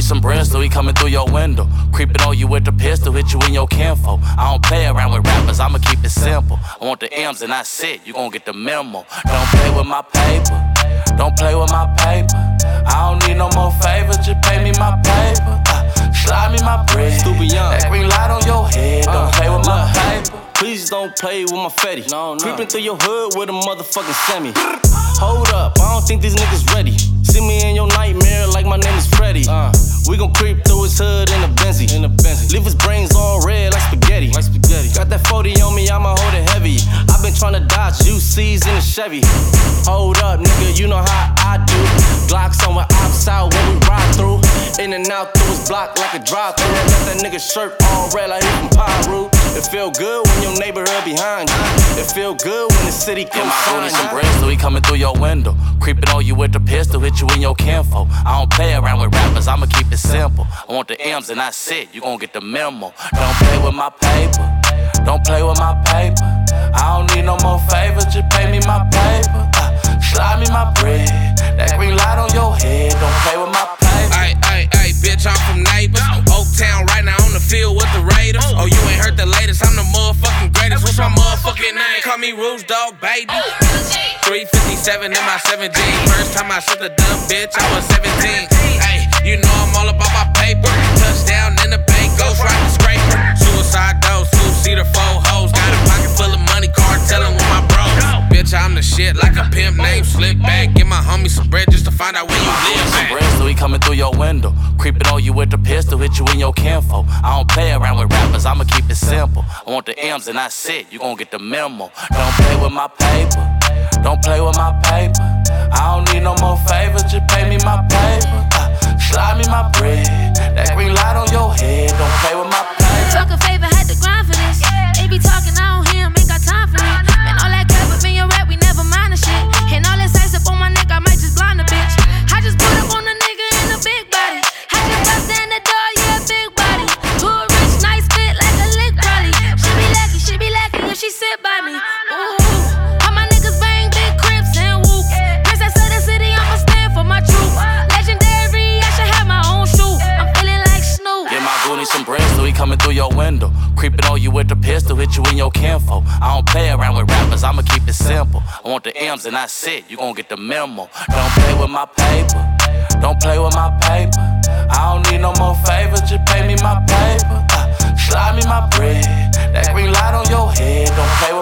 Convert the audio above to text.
some bread, so he coming through your window. Creeping on you with the pistol, hit you in your kinfo. I don't play around with rappers, I'ma keep it simple. I want the M's and that's it, you gon' get the memo. Don't play with my paper, don't play with my paper. I don't need no more favors, just pay me my paper. Slide me my bread, Stupid young. That green light on your head, don't play with my paper. Please don't play with my fetty. No. Creeping through your hood with a motherfucking semi. Hold up, I don't think these niggas ready. See me in your nightmare like my name is Freddy. We gon' creep through his hood in a Benzie. Leave his brains all red like spaghetti. Got that 40 on me, I'ma hold it heavy. I been tryna dodge UCs in a Chevy. Hold up, nigga, you know how I do. Glocks on with ops out when we ride through. In and out through his block like a drive-thru. Got that nigga shirt all red like he from Pyru. It feel good when your neighborhood behind you. It feel good when the city comes find you. Some bread, so he coming through your window. Creeping on you with the pistol, hit you in your kinfo. I don't play around with rappers, I'ma keep it simple. I want the M's and that's it, you gon' get the memo. Don't play with my paper, don't play with my paper. I don't need no more favors, just pay me my paper. Slide me my bread, that green light on your head, don't play with my paper. Ay, bitch, I'm from Neighbors. Oaktown right now on the field with the Raiders. Oh, you ain't heard the latest, I'm the motherfucking greatest. What's my motherfucking name? Call me Rouge Dog, baby. 357 in my 7G. First time I shot the dumb bitch, I was 17. Ay, you know I'm all about my paper. Touchdown in the bank, ghost right the scraper. Suicide dose, two-seater, 4 hoes. Got a pocket full of money, cartelling with my bros. Bitch, I'm the shit like a pimp named Slipback. Give my homie some bread just to find out where you live some at. bread, so he coming through your window. Creeping on you with the pistol, hit you in your kinfo. I don't play around with rappers, I'ma keep it simple. I want the M's and that's it, you gon' get the memo. Don't play with my paper, don't play with my paper. I don't need no more favors, just pay me my paper. Slide me my bread, that green light on your head, don't play with my paper. Talk a favor, had to grind for this. They be talking, I don't hear 'em, ain't got time for it. Man, all that crap up in your rap, we never mind the shit. And all this ice up on my neck, I might just blind a bitch. I just put up on a nigga in a big body. I just bust in the door, yeah, big body. Too rich, nice fit like a lick probably. She be lacking if she sit by me. Ooh, all my niggas bang big crips and whoop. Princess of the city, I'ma stand for my truth. Legendary, I should have my own shoe. I'm feeling like Snoop. Get my Goonie some bread, so he coming through your window. Creeping on you with the pistol, hit you in your kinfo. I don't play around with rappers, I'ma keep it simple. I want the M's and that's it, you gon' get the memo. Don't play with my paper, don't play with my paper. I don't need no more favors, just pay me my paper. Slide me my bread, that green light on your head, don't play with